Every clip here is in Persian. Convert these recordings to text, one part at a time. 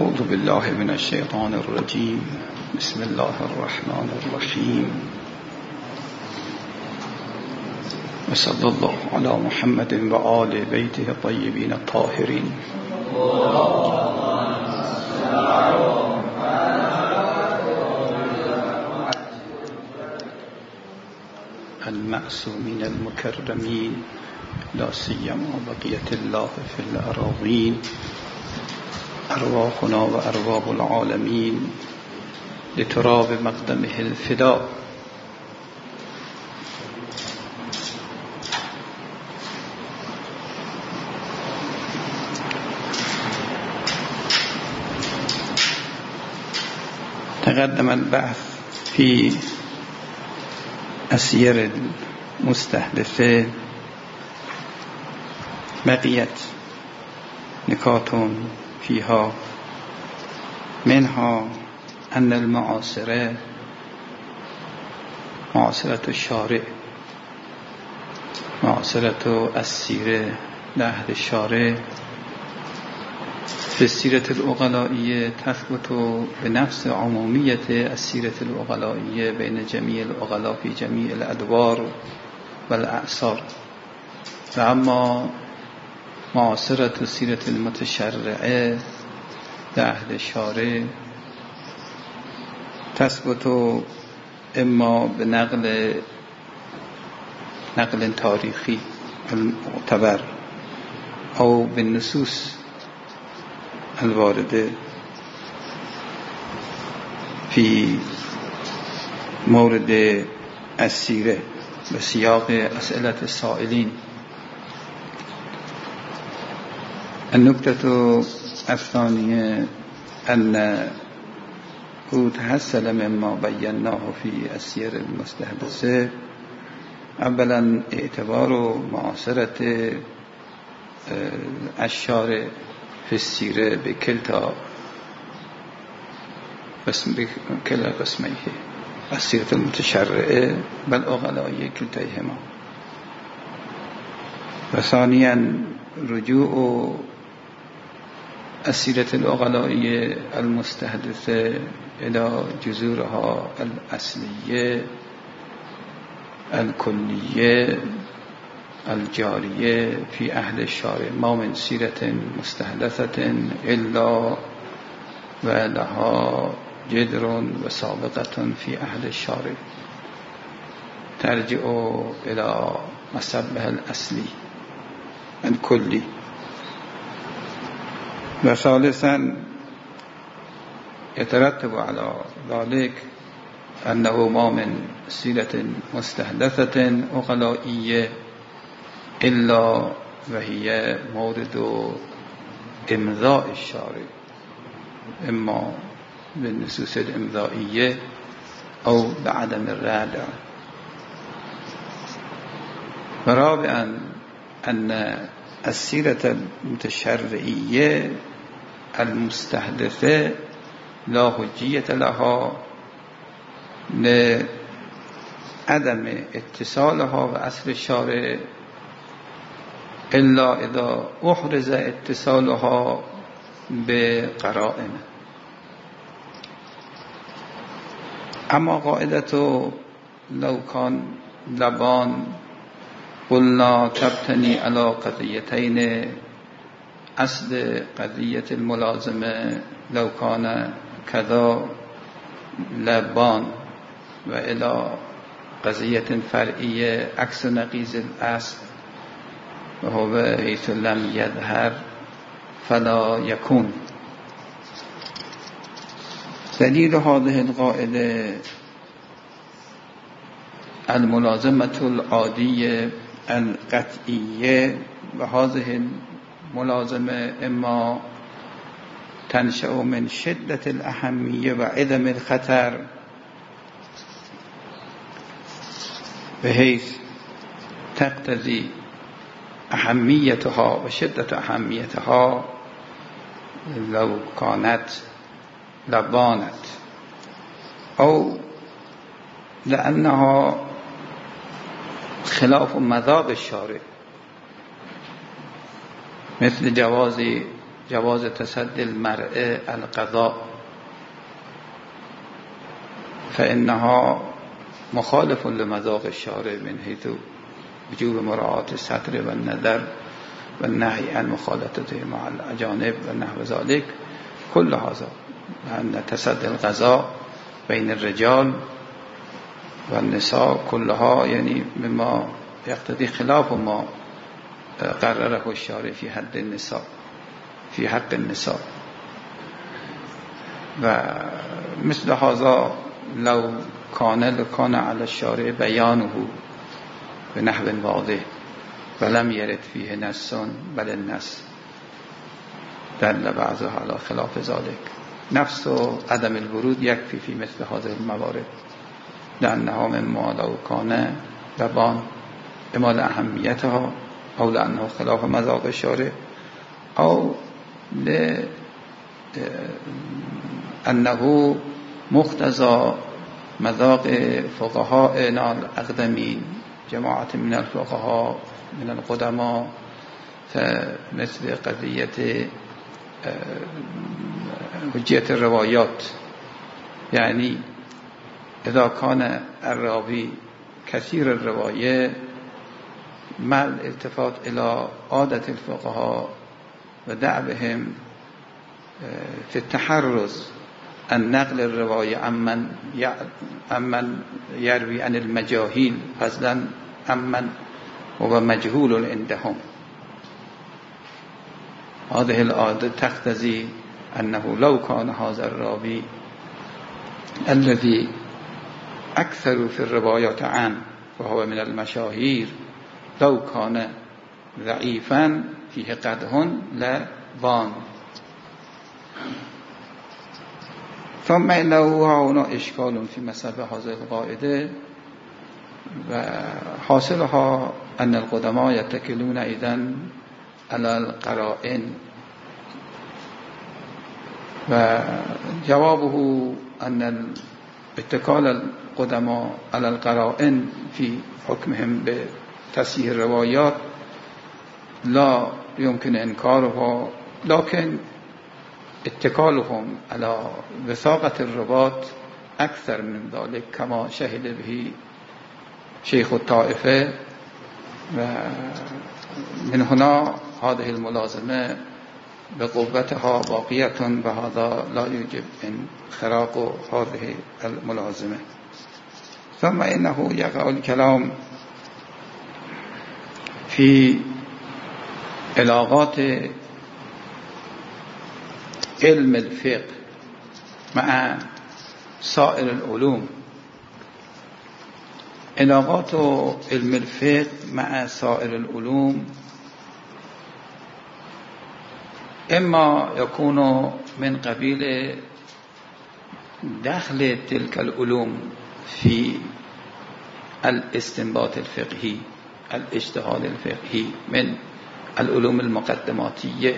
أعوذ بالله من الشيطان الرجيم. بسم الله الرحمن الرحيم. وصلى الله على محمد وآل بيته الطيبين الطاهرين المعصومين المكرمين، لا سيما بقية الله في الأراضين، أرواحنا وأرواح العالمين لتراب مقدمه الفداء. تقدم البحث في السير المستحدثة، بقيت نكات فيها، منها أن المعاصرة معاصرة الشارع، معاصرة السيرة لعهد الشارع في السيرة الأغلائية تثبت بنفس عمومية السيرة الأغلائية بين جميع الأغلاء في جميع الأدوار والأعصار. وأما معاصرة السيرة المتشرعة لعهد الشارع تثبت إما بنقل تاريخي المعتبر أو بالنصوص الواردة في مورد السيرة بسياق أسئلة السائلين. النقطة الثانية أنه تحصل مما بيناه في السير المستحدثة، أولا اعتبار معاصرة الشارع في السيرة بكلا قسميه، السيرة المتشرعة والأغلائية كلتيهما. وثانيا رجوع السيرة الأغلائية المستحدثة إلى جذورها الأصلية الكلية الجارية في أهل الشارع، ما من سيرة مستحدثة إلا ولها جذر وسابقة في أهل الشارع ترجع إلى مسبها الأصلي الكلي. وثالثا يترتب على ذلك أنه ما من سيرة مستحدثة أغلائية إلا وهي مورد إمضاء الشارع، إما بالنصوص الإمضائية أو بعدم الردع. ورابعا أن السيرة المتشرعية المستحدثة لا حجية لها لعدم اتصالها بأصل الشارع إلا إذا أحرز اتصالها بقرائن. أما قاعدة لو كان لبان قلنا تبتني على قضيتين: أصل قضية الملازمة لو كان كذا لبان، وإلى قضية فرعية عكس نقيض الأصل وهو حيث لم يظهر فلا يكون. دليل هذه القاعدة الملازمة العادية القطعية، وهذه الملازمة إما تنشأ من شدة الأهمية وعدم الخطر، بحيث تقتضي أهميتها وشدة أهميتها لو كانت لبانت، أو لأنها خلاف مذاق الشارع، مثل جواز تصدی المرء القضاء فإنها مخالف لمذاق الشارع من حيث وجوب مراعاة الستر والنظر والنهي عن مخالطته مع الأجانب ونحو ذلك كل هذا أن تصدي القضاء بين الرجال والنساء كلها يعني مما يقتضي خلاف ما قرره الشارع في حد النساء في حق النساء ومثل هذا لو كان على الشارع بيانه بنحو واضح ولم يرد فيه نص بل النص دل بعضها على خلاف ذلك نفس عدم الورود يكفي في مثل هذه الموارد لأنها مما لو كان ببان إما لأهميتها أو لأنه خلاف مذاق الشارع أو لأنه مقتضى مذاق فقهاءنا الأقدمين جماعة من الفقهاء من القدماء فمثل قضية حجية الروايات يعني إذا كان الراوي كثير الرواية مع الالتفات إلى عادة الفقهاء ودعبهم في التحرز أن نقل الرواية عمن يروي عن المجاهيل فضلا عمن هو مجهول عندهم هذه العادة تقتضي أنه لو كان هذا الراوي الذي أكثر في الروايات عنه وهو من المشاهير لو كان ضعيفا فيه قدح لبان ثم إنه هنا إشكال في مسألة هذه القاعدة وحاصلها أن القدماء يتكلون إذن على القرائن وجوابه أن اتكال القدماء على القرائن في حكمهم بتصحيح الروايات لا يمكن إنكارها لكن اتكالهم على وثاقة الرباط أكثر من ذلك كما شهد به شيخ الطائفة ومن هنا هذه الملازمة بقوتها باقية وهذا لا يوجب انخراق هذه الملازمة ثم إنه يقع الكلام في علاقات علم الفقه مع سائر العلوم علاقات علم الفقه مع سائر العلوم إما يكون من قبيل دخل تلك العلوم في الاستنباط الفقهي الاجتهاد الفقهي من العلوم المقدماتية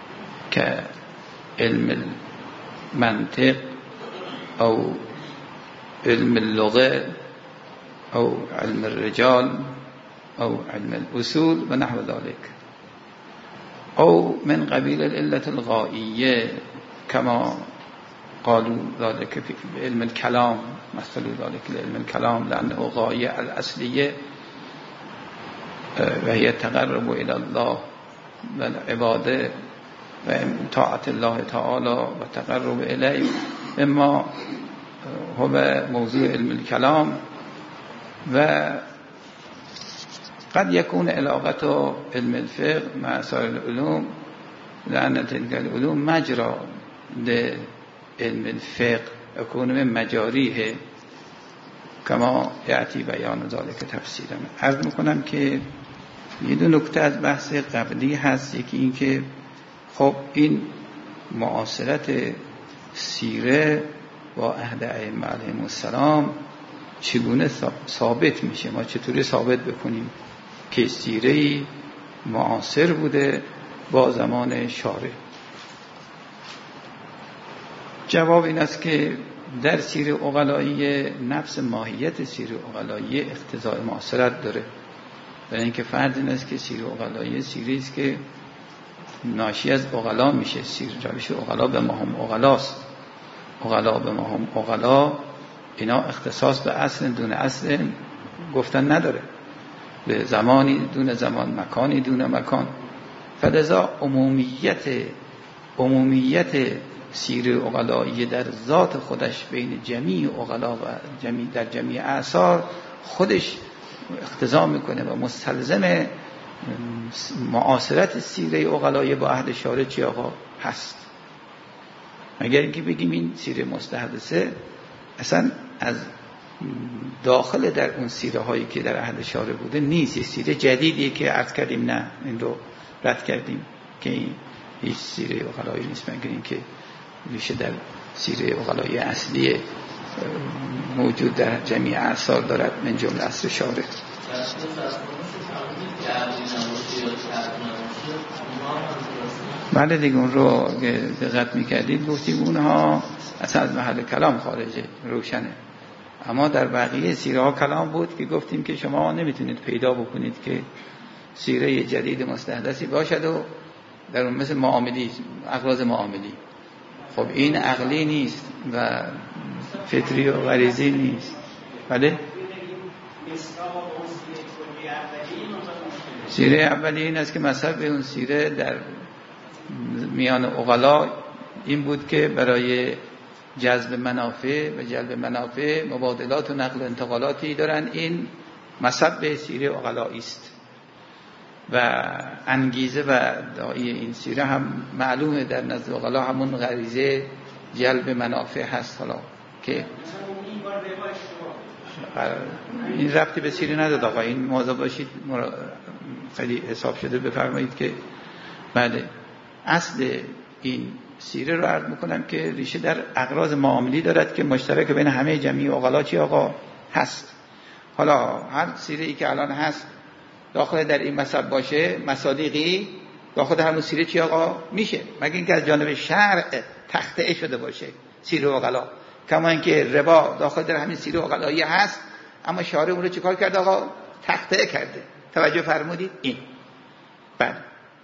كعلم المنطق أو علم اللغة أو علم الرجال أو علم الأصول ونحو ذلك أو من قبيل العلة الغائية كما قالوا ذلك في علم الكلام مثلوا ذلك لعلم الكلام لأنه غاية الأصلية وهي التقرب إلى الله والعبادة وطاعة الله تعالى والتقرب إليه إما هو موضوع علم الكلام وقد يكون علاقة علم الفقه مع سائر العلوم لأن تلك العلوم مجرى لعلم الفقه يكون من مجاريه كما يأتي بيان ذلك تفصیلا. عرض میکنم که یه دو نکته از بحث قبلی هست. یکی این که خب این معاصرت سیره با عهد ائمه علیهم السلام چگونه ثابت میشه؟ ما چطوری ثابت بکنیم که سیره معاصر بوده با زمان شارع؟ جواب این است که در سیره عقلایی نفس ماهیت سیره عقلایی اقتضای معاصرت داره. برای اینکه فرض این است که سیره عقلایی سیره است که ناشی از اغلا میشه. سیر روش اغلا به ما هم اغلاست. اغلا به ما هم اغلا، اینا اختصاص به اصل دون اصل گفتن نداره، به زمانی دون زمان، مکانی دون مکان. فلذا عمومیت سیر اغلایی در ذات خودش بین جمیع اغلا و در جمیع اعصار خودش اقتضا میکنه و مستلزم معاصرت سیره اغلایی با عهد شارع چی آقا هست. اگر اینکه بگیم این سیره مستحدثه اصلا از داخل در اون سیره هایی که در عهد شارع بوده نیست، یه سیره جدیدی که عرض کردیم نه، این رو رد کردیم که این هیچ سیره اغلایی نیست، مگر اینکه ریشه در سیره اغلایی اصلی موجود در جمیع اعصار دارد، من جمله عصر شارع. بله دیگه، اون رو دقت میکردید گفتیم اونها اصلا از محل کلام خارجه، روشنه. اما در بقیه سیره ها کلام بود که گفتیم که شما نمیتونید پیدا بکنید که سیره جدید مستحدثی باشد و در اون مثل معاملی، اغراض معاملی. خب این عقلی نیست و فطری و غریزی نیست. بله؟ سیره اولی این است که مذهب اون سیره در میان عقلا این بود که برای جذب منافع و جلب منافع مبادلات و نقل و انتقالاتی دارن. این مذهب سیره عقلایی است و انگیزه و داعی این سیره هم معلومه در نزد عقلا همون غریزه جلب منافع هست. حالا که این ربطی به سیره نداد آقا، این مواظب باشید، خیلی حساب شده بفرمایید که بله اصل این سیره رو عرض میکنم که ریشه در اغراض معاملی دارد که مشترک بین همه جمیع عقلا چی آقا هست. حالا هر سیره ای که الان هست داخل در این مذهب باشه، مصادیقی داخل همون سیره چی آقا میشه، مگر اینکه از جانب شرع تخطئه شده باشه سیره عقلا. کما اینکه ربا داخل در همین سیره عقلایی هست، اما شارع اون رو چیکار کرده آقا؟ تخطئه کرده. توجه فرمودید؟ این بله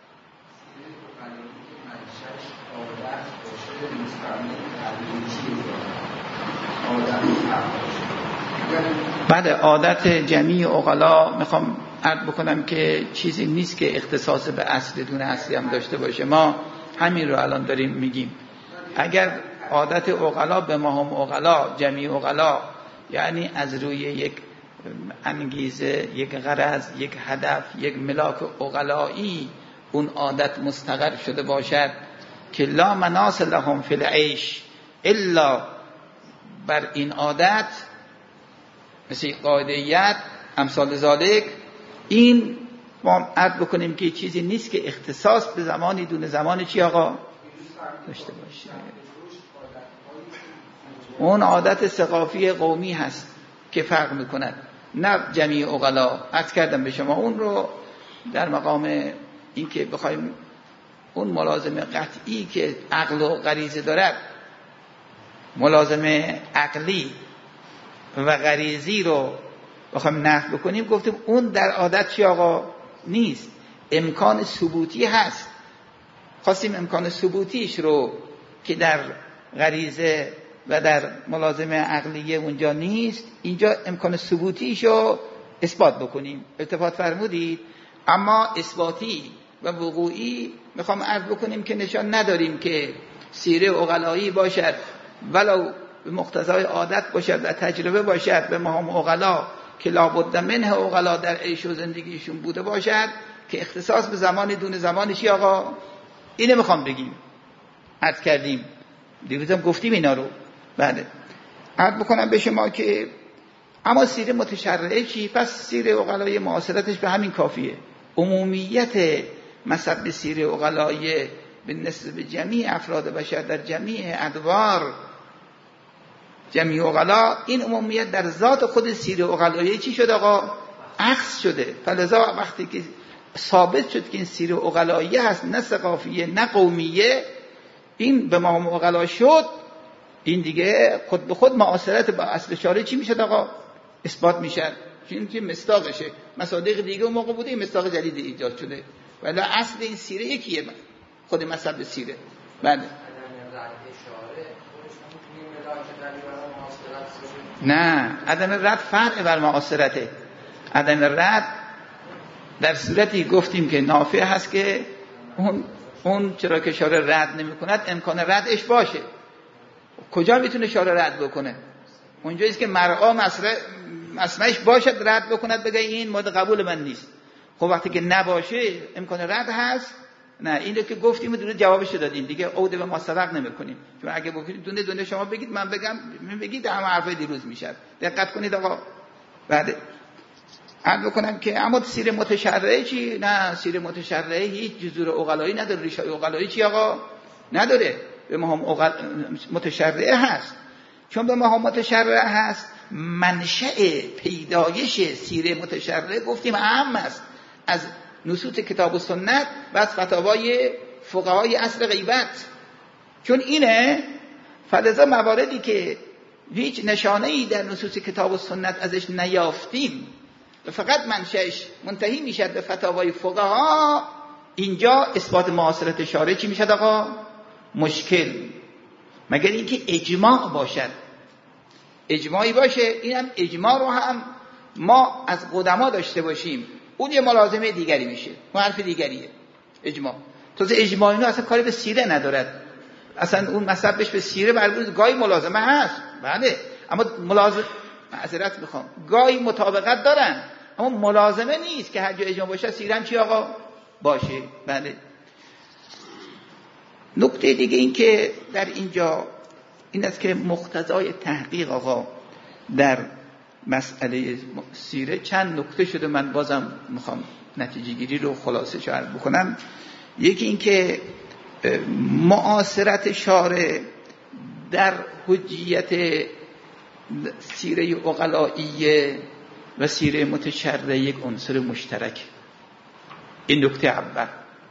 بعد عادت جمیع عقلا میخوام عرض بکنم که چیزی نیست که اختصاص به اصل دون اصلی هم داشته باشه. ما همین رو الان داریم میگیم. اگر عادت عقلا به ما هم عقلا، جمیع عقلا، یعنی از روی یک انگیزه، یک غرض، یک هدف، یک ملاک عقلایی اون عادت مستقر شده باشد که لا مناص لهم فی العیش الا بر این عادت، مثل قاعده‌یت امثال ذالک، این ما عرض بکنیم که چیزی نیست که اختصاص به زمانی دون زمان چی آقا داشته باشه. اون عادت ثقافی قومی هست که فرق میکند، نه جمیع عقلا. عرض کردم به شما اون رو در مقام این که بخوایم اون ملازمه قطعی که عقل و غریزه دارد، ملازمه عقلی و غریزی رو بخوایم نفی بکنیم، گفتیم اون در عادت چی آقا نیست، امکان ثبوتی هست. خواستیم امکان ثبوتیش رو که در غریزه و در ملازمه عقلیه اونجا نیست، اینجا امکان ثبوتیش رو اثبات بکنیم. التفات فرمودید؟ اما اثباتی و وقوعی میخوام عرض بکنیم که نشان نداریم که سیره عقلایی باشد ولو به مقتضای عادت باشد و تجربه باشد به ما هم عقلا که لابد منه عقلا در عیش و زندگیشون بوده باشد که اختصاص به زمان دون زمانشی آقا. اینه میخوام بگیم. عرض کردیم دیروز هم گفتیم اینا رو. بله عرض بکنم به شما که اما سیره متشرعه چی؟ پس سیره عقلای معاصرتش به همین کافیه. عمومیت مذهب سیره عقلای به نسبت جمیع افراد بشر در جمیع ادوار جمیع عقلا، این عمومیت در ذات خود سیره عقلایی چی شد آقا؟ اخذ شده. فلذا وقتی که ثابت شد که این سیره عقلایی هست، نه ثقافیه نه قومیه، این به ما عقلا شد، این دیگه خود به خود معاصرت با اصل شارع چی میشد آقا؟ اثبات میشد. چون که مصداقشه. مصادیق دیگه اون موقع بوده، این مصداق جدید ایجاد شده، ولی اصل این سیره یکیه. خود مذهب سیره. بله نه، عدم رد فرع بر معاصرته. عدم رد در صورتی گفتیم که نافع هست که اون چرا که شارع رد نمی کند امکان ردش باشه. کجا میتونه شارع رد بکنه؟ اونجاییست که مرعا مسمعش باشد رد بکند بگه این مورد قبول من نیست. خب وقتی که نباشه امکان رد هست، نه اینو که گفتیم دونه جوابش دادیم دیگه، عود به ما صدق نمی‌کنیم. چون اگه بگید دونه شما بگید من بگم بگید همه حرفای دیروز میشد. دقت کنید آقا. بعد عرض بکنم که اما سیر متشرعه چی؟ نه، سیر متشرعه هیچ جذور عقلایی نداره. ریشه عقلایی چی آقا؟ نداره. به ما هم متشرعه هست. چون به ما هم متشرعه هست، منشأ پیدایش سیر متشرعه گفتیم اهم است از نصوص کتاب و سنت و از فتاوای فقهای عصر غیبت. چون اینه فلذا مواردی که هیچ نشانه‌ای در نصوص کتاب و سنت ازش نیافتیم و فقط منشأش منتهی میشد به فتاوای فقها، اینجا اثبات معاصرت شارع چی میشد آقا؟ مشکل. مگر اینکه اجماع باشد. اجماعی باشه، اینم اجماع رو هم ما از قدما داشته باشیم، اون یه ملازمه دیگری میشه، اون حرف دیگریه. اجماع تازه اجماع اینو اصلا کاری به سیره ندارد، اصلا اون مذهبش به سیره برگرد گاهی ملازمه هست، بله، اما معذرت میخوام، گاهی مطابقت دارن اما ملازمه نیست که هر جا اجماع باشه سیره هم چی آقا باشه. بله. نکته دیگه این که در اینجا این است که مقتضای تحقیق آقا در مسئله سیره چند نکته شده، من بازم میخوام نتیجه گیری رو خلاصه عرض بکنم. یکی این که معاصرت شارع در حجیت سیره عقلائیه و سیره متشرعه یک عنصر مشترک. این نکته اول.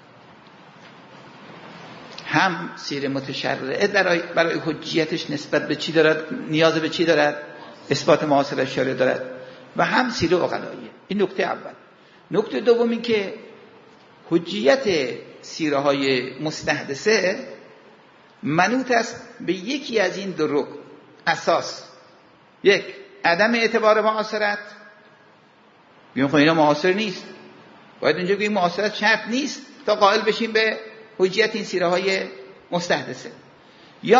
هم سیره متشرعه برای حجیتش نسبت به چی دارد؟ نیاز به چی دارد؟ اثبات معاصرت شارع دارد. و هم سیره عقلائیه. این نکته اول. نکته دوم این که حجیت سیره های مستحدثه منوط است به یکی از این دو رکن اساس. یک، عدم اعتبار معاصرت. بگیم خب اینا معاصر نیست، باید اونجا بگیم معاصرت شرط نیست تا قائل بشیم به حجیت این سیره های مستحدثه. یا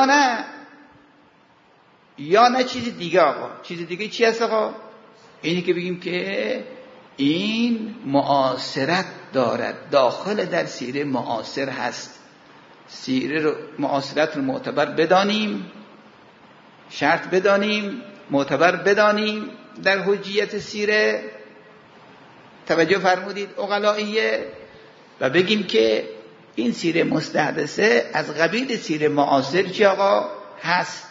نه چیز دیگه آقا. چیز دیگه چی هست آقا؟ اینی که بگیم که این معاصرت دارد، داخل در سیره معاصر هست. سیره رو معاصرت رو معتبر بدانیم، شرط بدانیم، معتبر بدانیم در حجیت سیره. توجه فرمودید عقلائیه. و بگیم که این سیره مستحدثه از قبیل سیره معاصر چی آقا هست.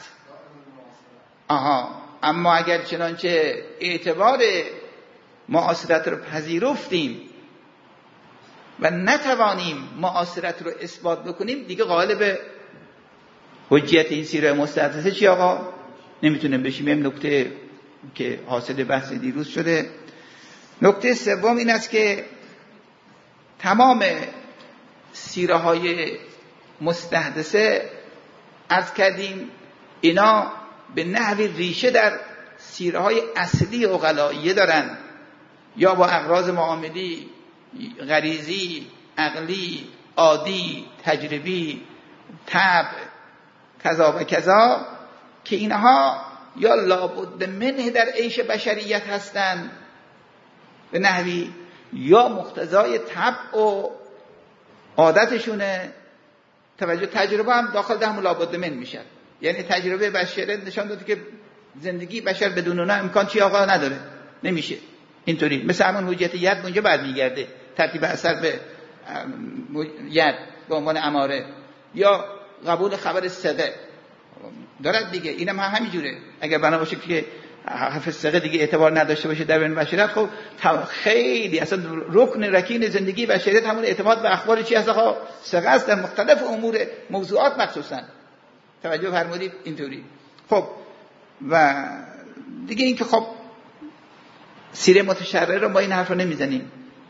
اما اگر چنانچه اعتبار معاصرت رو پذیرفتیم و نتوانیم معاصرت رو اثبات بکنیم، دیگه قائل به حجیت این سیره مستحدثه چی آقا نمیتونیم بشیم. این نکته که حاصل بحث دیروز شده. نکته سوم این است که تمام سیره های مستحدثه عرض کردیم اینا به نحوی ریشه در سیره های اصلی عقلائیه دارن، یا با اغراض معاملی، غریزی، عقلی، عادی، تجربی، طبع، کذا و کذا، که اینها یا لابد منه در عیش بشریت هستند به نحوی، یا مقتضای طبع و عادتشونه. توجه تجربه هم داخل ده لابد من میشه. یعنی تجربه بشری نشان داده که زندگی بشر بدون اونها امکان چی آقا نداره، نمیشه. اینطوری مثل همون حجیت ید اونجا برمیگرده، ترتیب اثر به ید به عنوان اماره، یا قبول خبر صدق دارد دیگه. اینم همین جوره. اگر بنا باشه که حرف صدق دیگه اعتبار نداشته باشه در بین بشریت، خب خیلی اصلا رکن رکین زندگی بشریت همون اعتماد به اخبار چی هست آقا صدق است در مختلف امور موضوعات مخصوصا. توجه فرمودید اینطوری. خب و دیگه این که خب سیره متشرعه رو ما این حرف رو نمیزنیم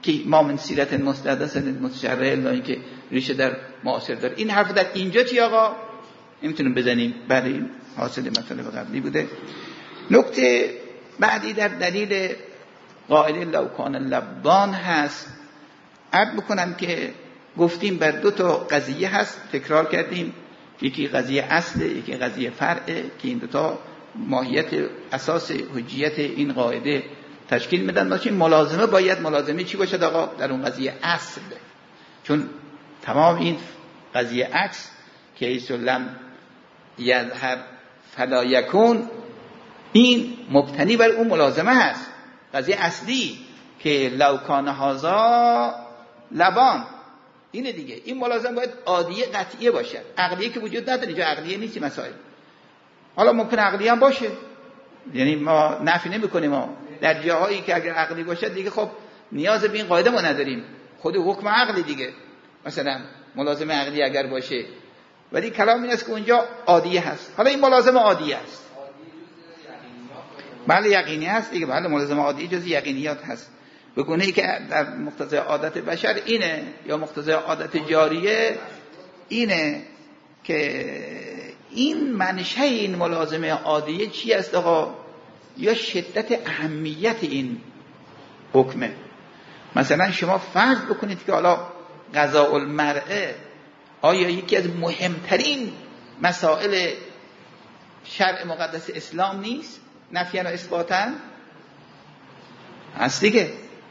که ما من سیرت مستحدث متشرع الا اینکه ریشه در معاصر داره. این حرف در اینجا چی آقا نمیتونیم بزنیم، برای حاصل مطالب قبلی بوده. نکته بعدی در دلیل قائل لو کان لبان هست، عرض بکنم که گفتیم بر دو تا قضیه هست، تکرار کردیم، یکی قضیه اصله، یکی قضیه فرعه، که این دو تا ماهیت اساس حجیت این قاعده تشکیل میدن. باشه ملازمه باید ملازمه چی باشد آقا در اون قضیه اصل، چون تمام این قضیه عکس که ایسلم یظهر فلا یکون، این مبتنی بر اون ملازمه هست. قضیه اصلی که لو کان هذا لبان، اینه دیگه. این ملازمه باید عادیه قطعیه باشه، عقلیه که وجود نداره، اینجا عقلیه نیست مسائل. حالا ممکن عقلی هم باشه، یعنی ما نفی نمی کنیم، ما در جاهایی که اگر عقلی باشه دیگه خب نیاز به این قاعده ما نداریم، خود حکم عقلی دیگه، مثلا ملازمه عقلی اگر باشه. ولی کلام این است که اونجا عادیه هست. حالا این ملازمه عادیه است، بله یقینی هست دیگه، بله ملازمه عادی جز یقینیات هست، به گونه‌ای که در مقتضای عادت بشر اینه، یا مقتضای عادت جاریه اینه که این منشأ این ملازمه عادیه چی است آقا؟ یا شدت اهمیت این حکمه. مثلا شما فرض بکنید که حالا قضاء المرأه آیا یکی از مهمترین مسائل شرع مقدس اسلام نیست؟ نفیاً و اثباتاً هست دیگه.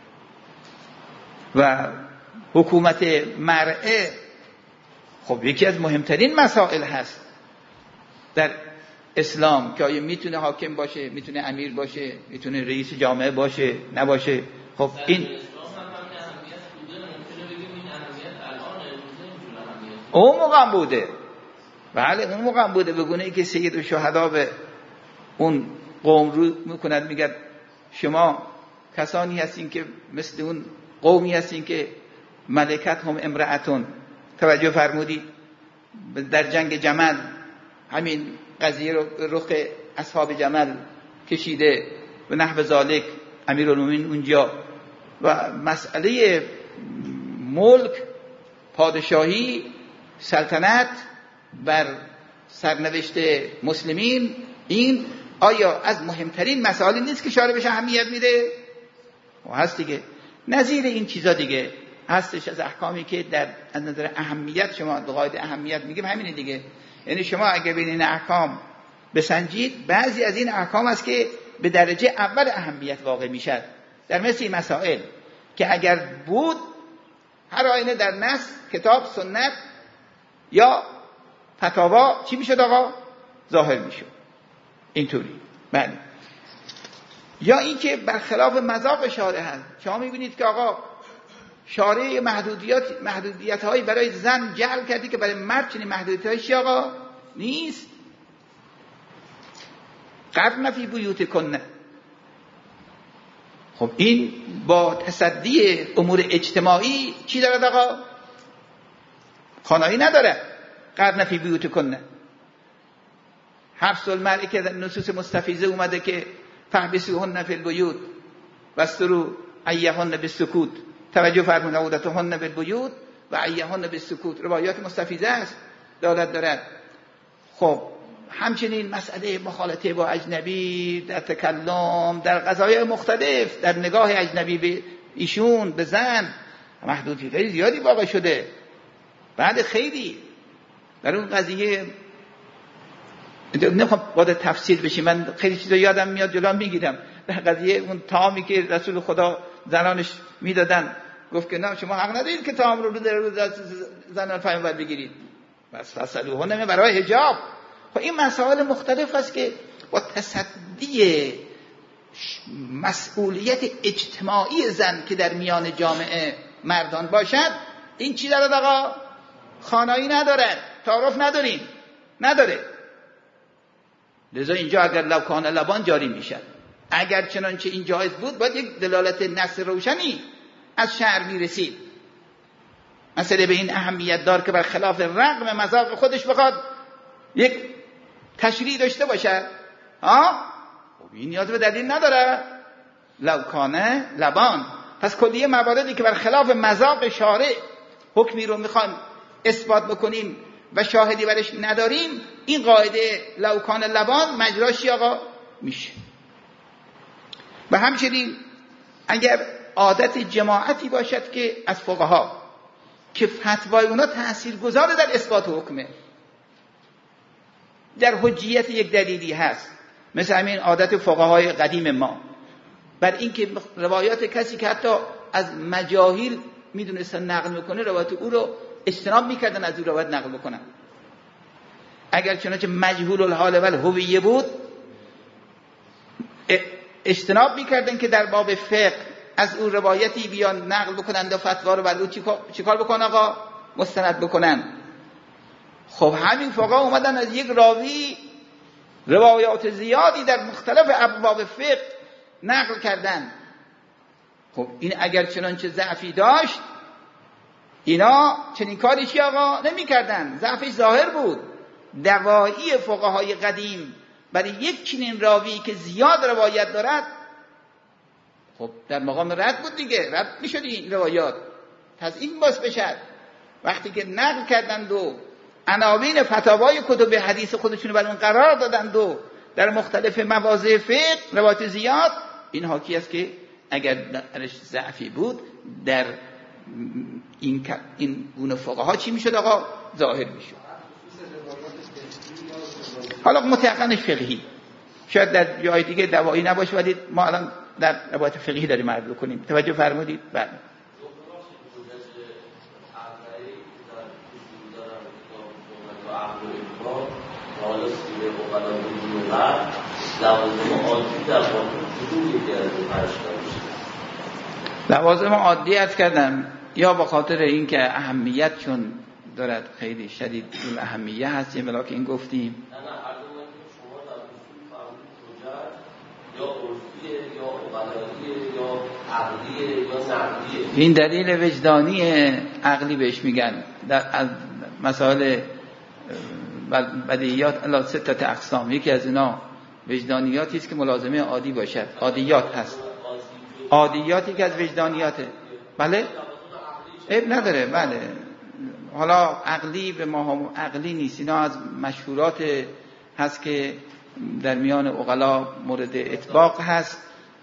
و حکومت مرأه خب یکی از مهمترین مسائل هست در اسلام، که آیا میتونه حاکم باشه، میتونه امیر باشه، میتونه رئیس جامعه باشه، نباشه. خب این اون موقع بوده، بله اون موقع بوده، به گونه ای که سید الشهدا به اون قوم رو میکند، میگه شما کسانی هستین که مثل اون قومی هستین که ملکت هم امرأتون. توجه فرمودید در جنگ جمل همین قضیه رو رخ اصحاب جمل کشیده و نحو ذالک امیرالمومنین اونجا، و مسئله ملک، پادشاهی، سلطنت بر سرنوشت مسلمین، این آیا از مهمترین مسائلی نیست که شارع بهش اهمیت میده؟ هست دیگه. نظیر این چیزا دیگه هستش از احکامی که در از نظر اهمیت، شما قاعده اهمیت میگیم همینه دیگه. یعنی شما اگه بین این احکام بسنجید، بعضی از این احکام است که به درجه اول اهمیت واقع میشد در مثل این مسائل، که اگر بود هر آینه در نص، کتاب، سنت یا فتاوا چی میشد آقا؟ ظاهر میشد اینطوری. بله. یا اینکه برخلاف مذاق شارع هست. شما میبینید که آقا شارع محدودیت هایی برای زن جعل کردی که برای مرد چنین محدودیت هایی آقا نیست. قرن فی بیوتکن. خب این با تصدی امور اجتماعی چی دارد آقا؟ خانایی نداره. قرن فی بیوتکن. حبس المرء که در نصوص مستفیضه اومده که فحبسوهن فی البیوت واستروا ایهن بالسکوت. توجه فرمودید، عودتهن بالبیوت و ایهن بالسکوت. روایات مستفیضه است دالت دارد. خب همچنین مسئله مخالطه با اجنبی در تکلم، در قضایای مختلف، در نگاه اجنبی به ایشون، به زن، محدودیت‌های زیادی واقع شده. بعد خیلی در اون قضیه نمیخوام وارد تفصیل بشیم، من خیلی چیزا یادم میاد جلو میگیرم. در قضیه اون طعامی که رسول خدا زنانش میدادن، گفت که نه شما حق ندارید که طعام رو در زنان پیامبر بگیرید، بس فسلوهن برای حجاب. خب این مسائل مختلف است که با تصدی مسئولیت اجتماعی زن که در میان جامعه مردان باشد، این چی دارد آقا؟ خانایی ندارد، تعارف نداره. لذا اینجا اگر لو کان لبان جاری میشد. اگر چنانچه این جایز بود باید یک دلالت نص روشنی از شرع میرسید. مسئله به این اهمیت دار که برخلاف رغم مذاق خودش بخواد یک تشریع داشته باشه. خب این نیاز به دلیل نداره. لو کان لبان. پس کلیه مواردی که بر خلاف مذاق شارع حکمی رو میخوایم اثبات بکنیم و شاهدی برش نداریم، این قاعده لوکان لبان مجراش آقا میشه. و همچنین اگر عادت جماعتی باشد که از فقها که فتوای اونا تاثیرگذار در اثبات حکمه، در حجیت یک دلیلی هست، مثل همین عادت فقهای قدیم ما بر اینکه روایات کسی که حتی از مجاهیل میدونستن نقل میکنه روایت او رو اجتناب میکردن از او روایت نقل بکنن. اگر چنانچه مجهول الحال و الهویه بود اجتناب میکردن که در باب فقه از او روایتی بیان نقل بکنن و فتوا رو بر او چیکار بکنن آقا؟ مستند بکنن. خب همین فقها اومدن از یک راوی روایات زیادی در مختلف ابواب فقه نقل کردن. خب این اگر چنانچه ضعفی داشت اینا چنین کاری چی آقا نمی کردن، ضعفش ظاهر بود. دوایی فقهای قدیم برای یک چنین راوی که زیاد روایت دارد خب در مقام رد بود دیگه، رد می شد این روایات، تضعیف باز بشد. وقتی که نقل کردند و عناوین فتاوای کتب حدیث خودشون بر اون قرار دادند و در مختلف مواضع فقه روایت زیاد، این حاکی است که اگر درش ضعفی بود در این گونه فقها چی میشد آقا؟ ظاهر میشد. حالا متأخرش فقهی، شاید در جای دیگه دوایی نباشه، ولی ما الان در روایت فقهی داریم عرض کنیم. توجه فرمودید؟ بله. لوازم عادی عرض کردم، یا به خاطر اینکه اهمیت چون دارد خیلی شدید اون اهمیه هست، یه ملاک این گفتیم این دلیل وجدانی عقلی بهش میگن. از مسائل بدیهیات الا 6 اقسام، یکی از اینا وجدانیاتی است که ملازمه عادی باشد. عادیات هست، عادیاتی که از وجدانیاته. بله عیب نداره. بله حالا عقلی به ما هم عقلی نیست، اینا از مشهورات هست که در میان عقلا مورد اطباق هست.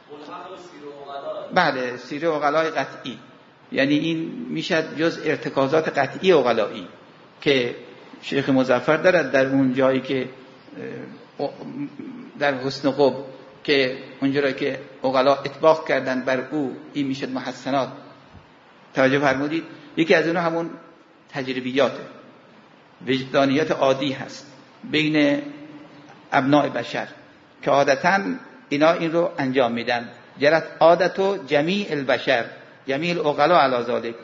بله سیر عقلای قطعی، یعنی این میشد جز ارتکازات قطعی عقلایی که شیخ مظفر دارد در اون جایی که در حسن قب که اونجایی که عقلا اطباق کردن بر او، این میشد محسنات. توجه فرمودید؟ یکی از اونها همون تجربیات وجدانیات عادی هست بین ابناء بشر که عادتاً اینا این رو انجام میدن. جرت عادت جمیع البشر، جمیع العقلاء علی ذلک.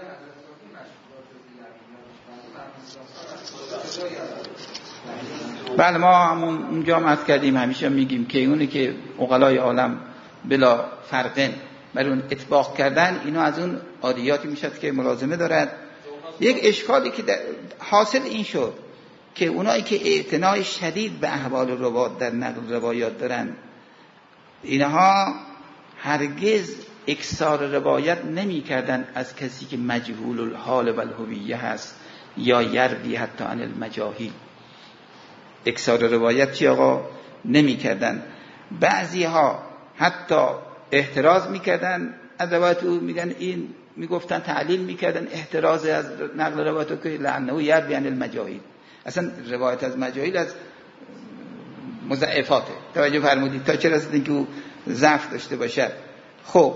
بله ما همون اونجا مد کردیم، همیشه میگیم که اونی که عقلای عالم بلا فرقن بر اون اطباق کردن، اینا از اون عادیاتی میشد که ملازمه دارد. یک اشکالی که حاصل این شد که اونایی که اعتنای شدید به احوال روایات در نقل روایات دارن، اینها هرگز اکثار روایت نمی کردن از کسی که مجهول الحال و الهویه هست یا یروی حتی عن المجاهیل. اکثار روایت چی آقا نمی کردن. بعضی ها حتی احتراز می کردن از روایت او، میگن این میگفتن تعلیل میکردن احتراز از نقل روایت که لعنه یروی عن المجاهیل. اصلا روایت از مجاهیل از مضاعفاته. توجه فرمودید؟ تا چه رسید که او ضعف داشته باشد. خب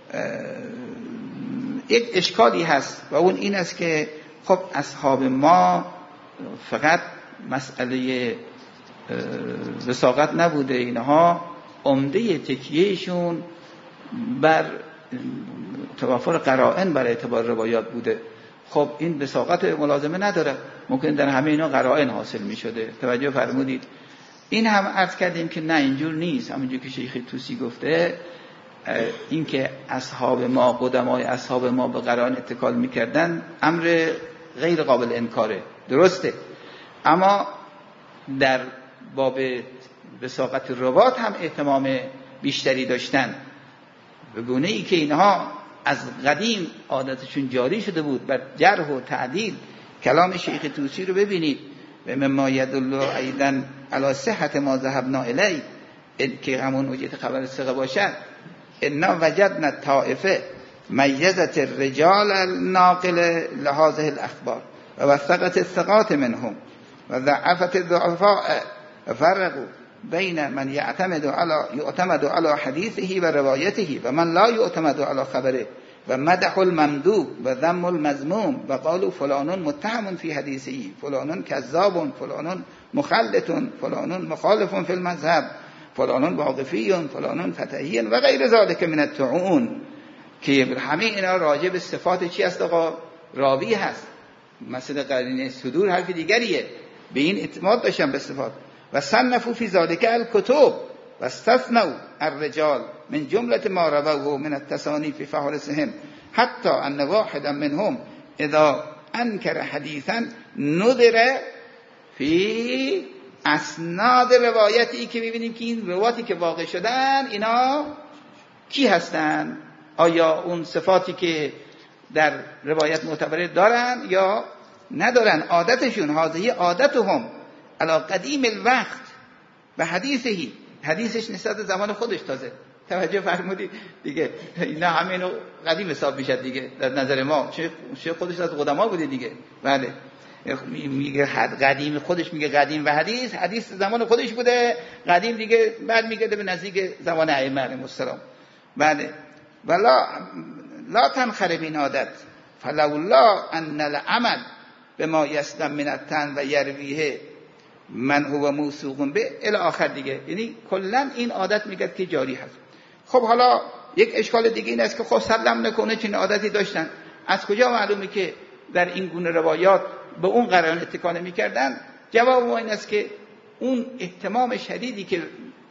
یک اشکالی هست و اون این است که خب اصحاب ما فقط مسئله وثاقت نبوده، اینها عمده تکیهشون بر توافر قرائن بر اعتبار روایات بوده. خب این وثاقت ملازمه نداره، ممکن در همه اینا قرائن حاصل می شده. توجه فرمودید؟ این هم عرض کردیم که نه اینجور نیست. همونجور که شیخ توسی گفته، این که اصحاب ما، قدمای اصحاب ما به قرائن اتکال میکردن امر غیر قابل انکاره، درسته، اما در باب وثاقت روات هم اهتمام بیشتری داشتن، به گونه ای که اینها از قدیم عادتشون جاری شده بود بر جرح و تعدیل. کلام شیخ طوسی رو ببینید، و مما یدل ایضا علی صحت ما ذهبنا الیه، که همون وجهت خبر ثقه باشد. انا وجدنا طائفه میزت الرجال الناقل لهذه الاخبار و وثقت الثقات منهم و ضعفت الضعفاء و فرقوا بین من یعتمد علی حدیثه و روایته و من لا یعتمد علی خبره و مدح الممدوح و ذم المذموم و قالوا فلان متهم فی حدیثه، فلان کذاب، فلان مخلط، فلان مخالف فی المذهب، فلان واقفی، فلان فتحی و غیر ذلك من الطعون. که همه اینا راجع به صفات چی است؟ آقا راوی هست. مثل قرینه صدور حرف دیگریه، به این اعتماد داشتن به صفات. و صنفوا فی ذلك الکتب و استثنوا الرجال من جمله ما رووه من التصانیف فی فهرسهم حتی ان واحدا منهم اذا انکر حدیثا نظر فی اسناد روایتی، که ببینیم که این روایتی که واقع شدن اینا کی هستن؟ آیا اون صفاتی که در روایت معتبره دارن یا ندارن؟ عادتشون هذه عادتهم علی قدیم الوقت و حدیثش نسبت زمان خودش تازه. توجه فرمودید دیگه، اینا همینو قدیم حساب میشه دیگه در نظر ما، چه خودش از قدما بوده دیگه. بله میگه قدیم، خودش میگه قدیم و حدیث زمان خودش بوده، قدیم دیگه بعد میگه به نزدیک زمان ائمه علیهم السلام. بله ولا لا تنخرب این عادت فلولا ان العمل بما یسلم من التن و یرویه من هو موثوق به الی آخر دیگه. یعنی کلا این عادت میگه که جاری هست. خب حالا یک اشکال دیگه این است که خب سلام نکنه چنین عادتی داشتن، از کجا معلومه که در این گونه روایات به اون قرائن اتکا نمی‌کردن؟ جواب ما این است که اون اهتمام شدیدی که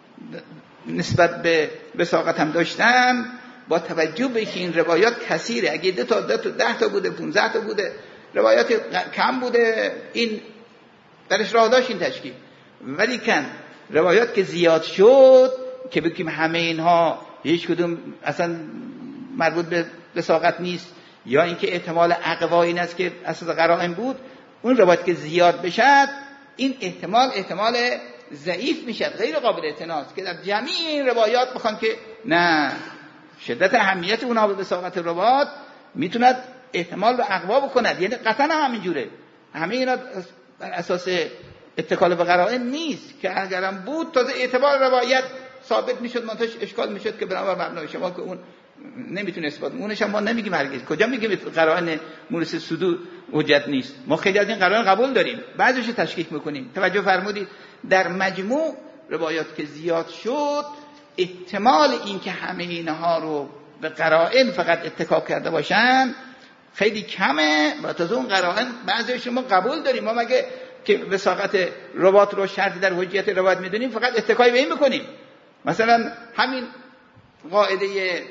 نسبت به وثاقت هم داشتن، با توجه به که این روایات کثیره، اگه 2 تا 10 تا بوده 15 تا بوده، روایات کم بوده، این درش راه داشت این تشکیل. ولی کن روایات که زیاد شد که بگیم همه اینها هیچ کدوم اصلا مربوط به وثاقت نیست، یا اینکه احتمال اقوا این است که اساس قرائن بود، اون روایت که زیاد بشد این احتمال ضعیف میشد، غیر قابل اعتناس، که در جمعی این روایات بخوان که نه، شدت اهمیت اونها به وثاقت روایات میتوند احتمال رو اقوا بکند. یعنی قطعا همینجوره، همه اینا بر اساس اتکال به قرائن نیست، که اگرم بود تازه اعتبار روایت ثابت میشد، منتش اشکال میشد که بنابر مبنای شما که اون نمیتونه اثبات، اونش هم ما نمیگیم هرگز. کجا میگیم قرائن مورث صدور حجت نیست؟ ما خیلی از این قرائن قبول داریم، بعضیش تشکیک میکنیم. توجه فرمودید در مجموع روایات که زیاد شد، احتمال این که همه اینها رو به قرائن فقط اتکا کرده باشن خیلی کمه. و تازه اون قرائن بعضیش ما قبول داریم، ما مگه که وثاقت روایت رو شرط در حجیت روایت میدونیم فقط اتکای به این میکنیم؟ مثلا همین قاعده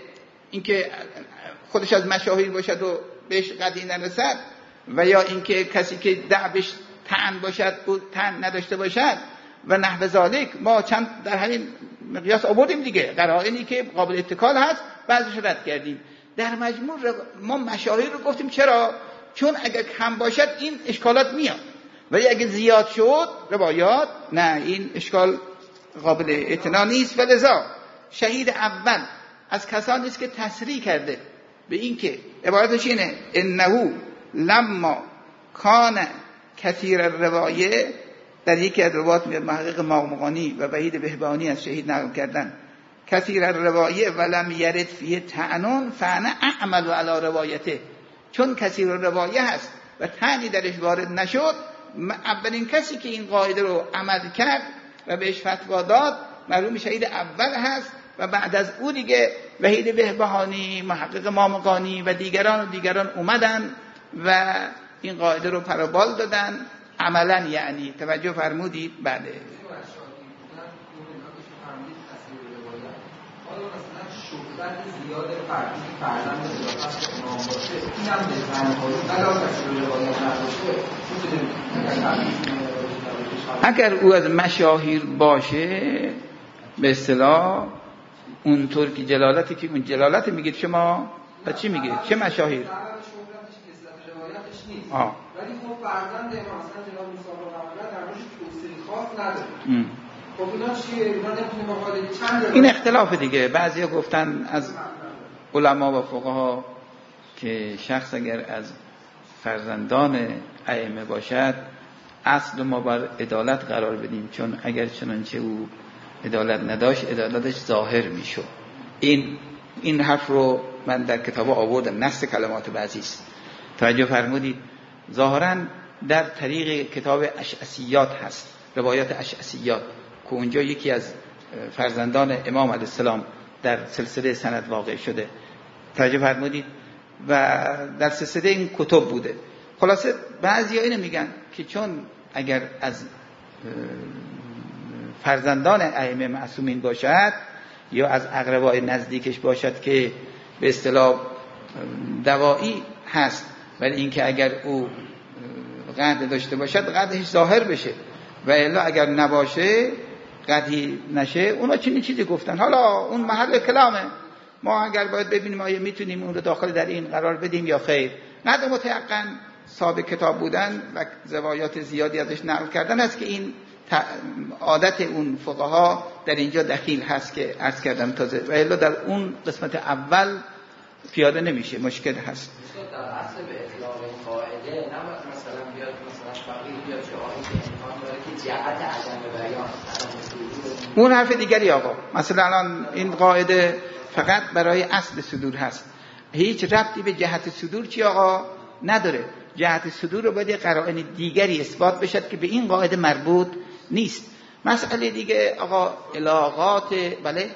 اینکه خودش از مشاهیر باشد و بهش قطعی نرسد، و یا اینکه کسی که دعبش طعن باشد و طعن نداشته باشد و نحو ذالک، ما چند در همین مقیاس آوردیم دیگه، قرائنی که قابل اتکال هست بعضیش رد کردیم. در مجموع ما مشاهیر رو گفتیم. چرا؟ چون اگر کم باشد این اشکالات میاد، ولی اگه زیاد شد روایات، نه، این اشکال قابل اعتنا نیست. و لذا شهید اول از کسانی است که تصریح کرده به این که عبارتش اینه: انه لما کان کثیر الروایه، در یکی از روایات میاد، محقق ماغمقانی و وحید بهبانی از شهید نقل کردن، کثیر الروایه ولم یرد فیه طعنون فانا اعمل علی روایته. چون کثیر الروایه هست و طعنی درش وارد نشد، اولین کسی که این قاعده رو عمل کرد و بهش فتوا داد معلوم شهید اول هست. و بعد از او دیگه وحید بهبهانی، محقق مامقانی و دیگران اومدن و این قاعده رو پروبال دادن عملا. یعنی توجه فرمودید؟ بله. شدت زیاد فردی فرزند اضافت امام باشه، این هم به زنهایی بلا کسی روایت نباشه، اگر او از مشاهیر باشه به اصطلاح اونطور که جلالتی که اون جلالت میگید شما و چی میگه؟ چه مشاهیر؟ ولی خب فرزند امام مثلا جناب موسی پیغمبر در روش توصیلی خاص نداره. خب اینا چیه؟ اینا نمیتونه مقاله چند این اختلاف دیگه. بعضیا گفتن از علما و فقها که شخص اگر از فرزندان ائمه باشد اصل ما بر عدالت قرار بدیم، چون اگر چنانچه او عدالت نداشت عدالتش ظاهر میشد. این حرف رو من در کتاب آوردم، نص کلمات بعضی است. توجه فرمودید؟ ظاهرا در طریق کتاب اشعثیات هست، روایات اشعثیات، که اونجا یکی از فرزندان امام علیه السلام در سلسله سند واقع شده. توجه فرمودید؟ و در سلسله این کتب بوده. خلاصه بعضیا اینو میگن که چون اگر از فرزندان ائمه معصومین باشد یا از اقربای نزدیکش باشد که به اصطلاح دوایی هست، ولی اینکه اگر او قد داشته باشد قدش ظاهر بشه و الا اگر نباشه قدی نشه. اونا چیزی گفتن. حالا اون محل کلامه، ما اگر باید ببینیم آیا میتونیم اون رو داخل در این قرار بدیم یا خیر. قد متيقن صاحب کتاب بودن و روایات زیادی ازش نقل کردن است که این عادت اون فقها در اینجا دخیل هست که عرض کردم تازه، و الا در اون قسمت اول پیاده نمیشه، مشکل هست. در اصل به اطلاق قاعده نباید مثلا بیاد مثلا فقیه بیاد شعاری که امکان داره که جهت عدم بیان اون حرف دیگری آقا. مثلا الان این قاعده فقط برای اصل صدور هست، هیچ ربطی به جهت صدور چی آقا نداره. جهت صدور رو باید قرائن دیگری اثبات بشد که به این قاعده مربوط نیست. مسئله دیگه آقا الاغات بله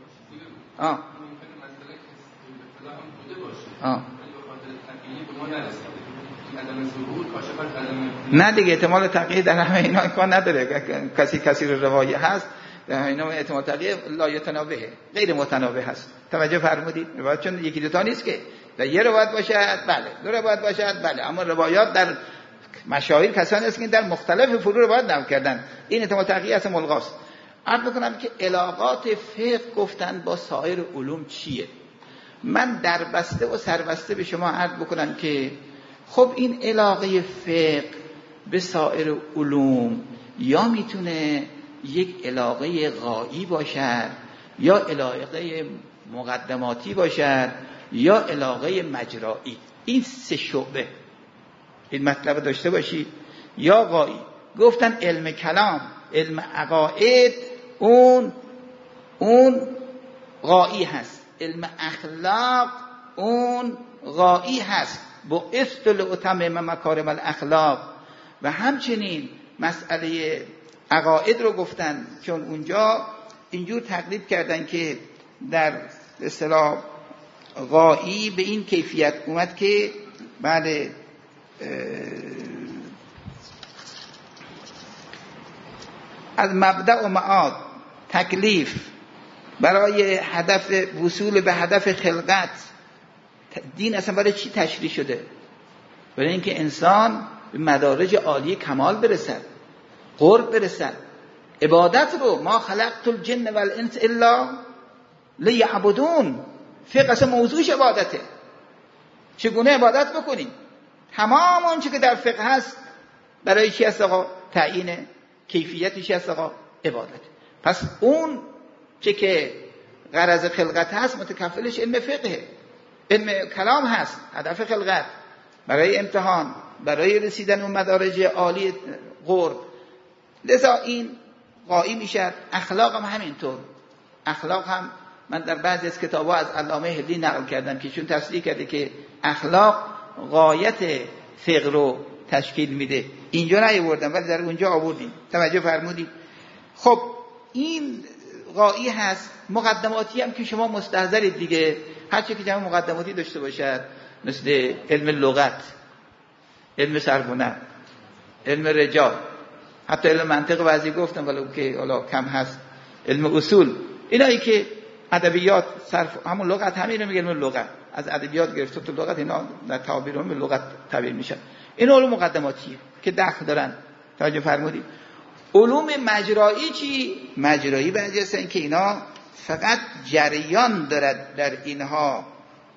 نه دیگه احتمال تقیید در همه اینا امکان نداره. کسی رو روایه هست در اینا احتمال تقیید لا یتنابه، غیر متنابه هست. توجه فرمودید؟ روایت چون یکی دوتا نیست که در یه روایت باشد بله، دو روایت باشد بله، اما روایات در مشاهیر کسانی است که در مختلف فروع روایت نقل کردن. این احتمال تقیید است ملغاست. عرض می‌کنم که علاقات فقه گفتن با سایر علوم چیه. من در بسته و سربسته به شما عرض بکنم که خب این علاقه فقه به سایر علوم یا میتونه یک علاقه غایی باشد، یا علاقه مقدماتی باشد، یا علاقه مجرایی. این سه شعبه این مطلب داشته باشید. یا غایی گفتن علم کلام، علم عقاید اون غایی هست، علم اخلاق اون غایی هست، با اصطلاح اتمام مکارم الاخلاق. و همچنین مسئله عقاید رو گفتن، چون اونجا اینجور تقریب کردن که در اصطلاح غایی به این کیفیت اومد که بعد از مبدأ و معاد تکلیف برای هدف وصول به هدف خلقت، دین اصلا برای چی تشریع شده؟ برای اینکه انسان به مدارج عالی کمال برسد، قرب برسد. عبادت رو ما خلقت الجن والانس الا لیعبدون، فقه اصلا موضوعش عبادته. چگونه عبادت بکنیم؟ تمام اون چی که در فقه هست برای چی هست آقا؟ تعیین کیفیتش هست آقا؟ عبادت. پس اون چی که غرض خلقت هست متکفلش علم فقه، علم کلام هست، هدف خلقت برای امتحان، برای رسیدن اون مدارج عالی قرب. لذا این غایی میشه. اخلاق هم همینطور. اخلاق هم من در بعضی از کتاب‌ها از علامه هلی نقل کردم که چون تصریح کرده که اخلاق غایت فقه رو تشکیل میده. اینجا نیاوردم ولی در اونجا آوردیم. توجه فرمودید؟ خب این غایی هست. مقدماتی هم که شما مستحضرید دیگه، هر چی که جمع مقدماتی داشته باشد، مثل علم لغت، علم صرف، علم رجال، حتی علم منطق بعضی گفتم ولو که حالا کم هست، علم اصول، اینایی که ادبیات صرف همون لغت، همین رو میگن علم لغت، از ادبیات گرفته تو لغت، اینا در تعبیر هم لغت تعبیر میشن. این علوم مقدماتیه که دخل دارن. توجه فرمودید؟ علوم مجرایی چی؟ مجرایی بعضی هستن که اینا فقط جریان دارد در اینها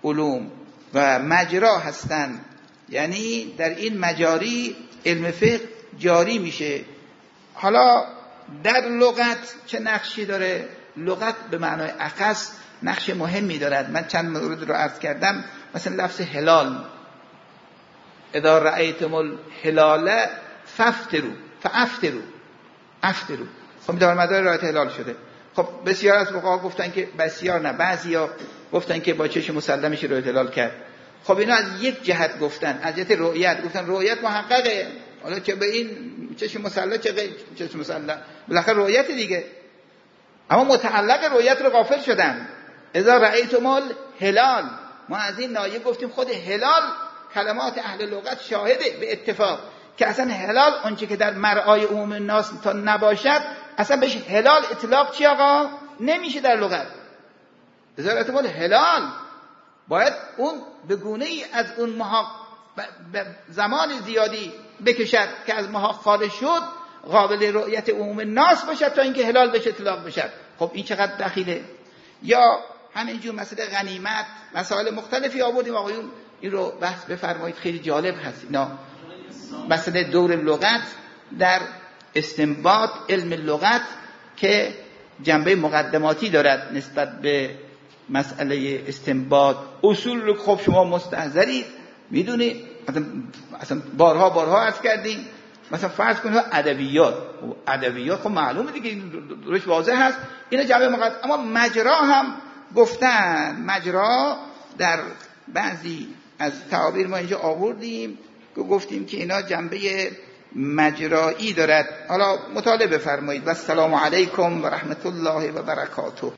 علوم و مجرا هستن، یعنی در این مجاری علم فقه جاری میشه. حالا در لغت چه نقشی داره؟ لغت به معنای اخص نقش مهمی دارد. من چند مورد رو عرض کردم. مثلا لفظ هلال، اذا رأیتم الهلال فافتروا، افطروا. خب در مدار رأیت هلال شده. خب بسیار از فقها گفتن که بسیار نه، بعضیا گفتن که با چشم مسلمش رأیت هلال کرد. خب اینا از یک جهت گفتن، از جهت رؤیت گفتن رؤیت محققه. حالا که به این چشم مسلم چشم مسلم بالاخره رؤیت دیگه، اما متعلق رؤیت رو غافل شدن. اذا رأیتم الهلال، ما از این نایه گفتیم خود هلال کلمات اهل لغت شاهده به اتفاق که اصلا هلال اونچه که در مرعای عموم الناس تا نباشد اصلا بهش هلال اطلاق چی آقا نمیشه در لغت. اذا رأیتم الهلال باید اون به گونه ای از اون محاق به زمان زیادی بکشد که از محاق خارج شد، قابل رؤیت عموم الناس باشد تا اینکه هلال بهش اطلاق بشد. خب این چقدر دخیله. یا همینجور مسئله غنیمت، مسائل مختلفی آوردیم آقایون، این رو بحث بفرمایید، خیلی جالب هست اینا. مسئله دور لغت در استنباط علم لغت که جنبه مقدماتی دارد نسبت به مسئله استنباط. اصول رو خب شما مستحضرید، میدونید، مثلا بارها عرض کردیم. مثلا فرض کنید ادبیات خب معلومه دیگه، روش واضح هست، اینا جنبه مقدمات. اما مجرا هم گفتن، مجرا در بعضی از تعابیر ما اینجا آوردیم که گفتیم که اینا جنبه مجرایی دارد. حالا مطالعه بفرمایید. و السلام علیکم و رحمت الله و برکاته.